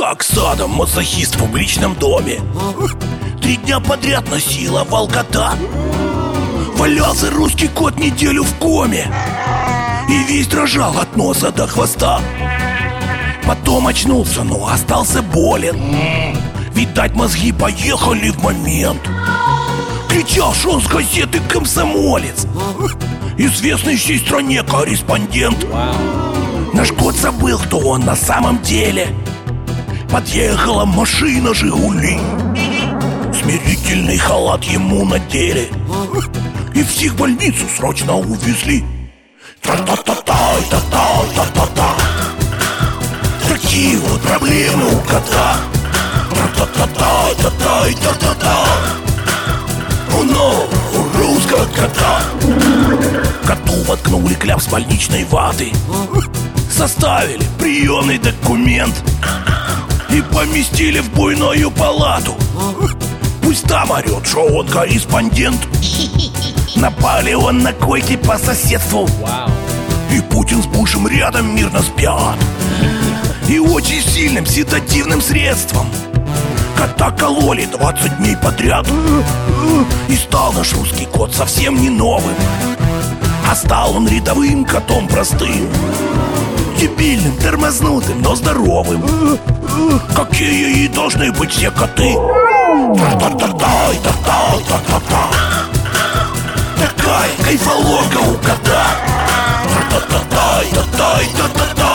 как садом мазохист в публичном доме. 3 дня подряд насиловал кота. Валялся русский кот неделю в коме и весь дрожал от носа до хвоста. Потом очнулся, но остался болен. Видать, мозги поехали в момент. Кричал, что он с газеты «Комсомолец», известный всей стране корреспондент. Наш кот забыл, кто он на самом деле. Подъехала машина «Жигули», смирительный халат ему надели и всех в больницу срочно увезли. Тра-та-та-тай, та-та-та-та-та. Такие вот проблемы у кота. Тра-та-та-тай, та-тай, та-та-та. У нового русского кота. Коту воткнули кляп с больничной ваты, составили приемный документ и поместили в буйную палату. Пусть там орет, что он корреспондент. Напали он на койке по соседству, и Путин с Бушем рядом мирно спят. И очень сильным седативным средством кота кололи 20 дней подряд. И стал наш русский кот совсем не новым, а стал он рядовым котом простым, дебильным, тормознутым, но здоровым. Какие и должны быть все коты. Та-та-та-тай, та-та-та-та-та. Такая кайфолога у кота. Та-та-та-тай, та-тай, та-та-та.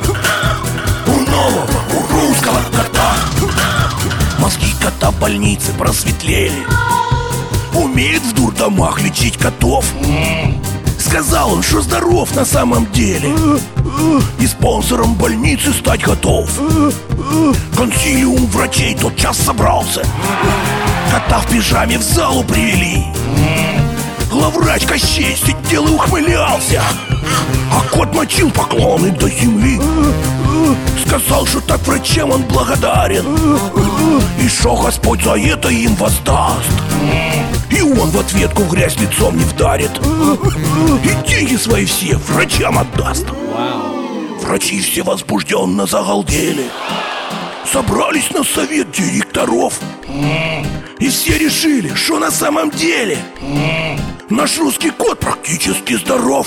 У нового, у русского кота. Мозги кота в больнице просветлели. Умеет в дурдомах лечить котов. Сказал он, что здоров на самом деле, и спонсором больницы стать готов. Консилиум врачей тотчас собрался. Кота в пижаме в залу привели. Главврач Кощей сидел и ухмылялся, а кот мочил поклоны до земли. Сказал, что так врачам он благодарен, и что Господь за это им воздаст. И он в ответку в грязь лицом не вдарит, и деньги свои все врачам отдаст. Врачи все возбужденно загалдели, собрались на совет директоров, и все решили, что на самом деле наш русский кот практически здоров.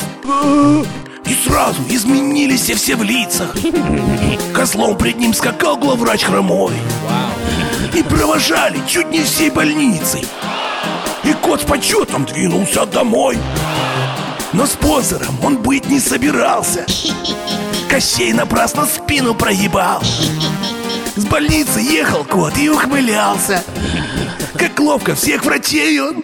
И сразу изменились все в лицах. Козлом пред ним скакал главврач хромой, и провожали чуть не всей больницей. И кот с почетом двинулся домой. Но спонсором он быть не собирался. Кощей напрасно спину прогибал. С больницы ехал кот и ухмылялся. Как ловко всех врачей он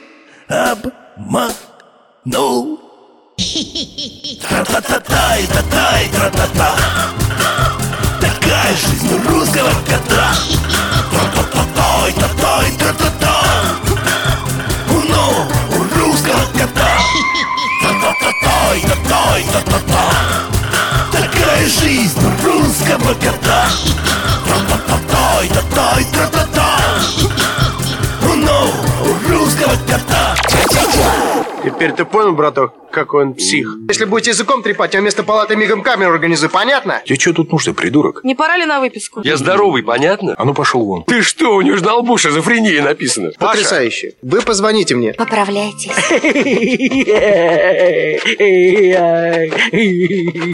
обманул. Тра-та-та-тай, та-тай, тра-та-та. Такая жизнь у русского кота. Тра-та-та-тай, та-тай, тра-та-та. У нового, у русского кота. Тра-та-та-тай, та-тай, та-та-та. Такая жизнь у русского кота. Тра-та-та-тай, та-тай, тра-та-та. У нового, у русского кота. Теперь ты понял, браток, какой он псих? Если будете языком трепать, я вместо палаты мигом камеру организую, понятно? Тебе что тут нужно, придурок? Не пора ли на выписку? Я здоровый, понятно? А ну пошел вон. Ты что, у него же на лбу шизофрения написано. Потрясающе. Вы позвоните мне. Поправляйтесь.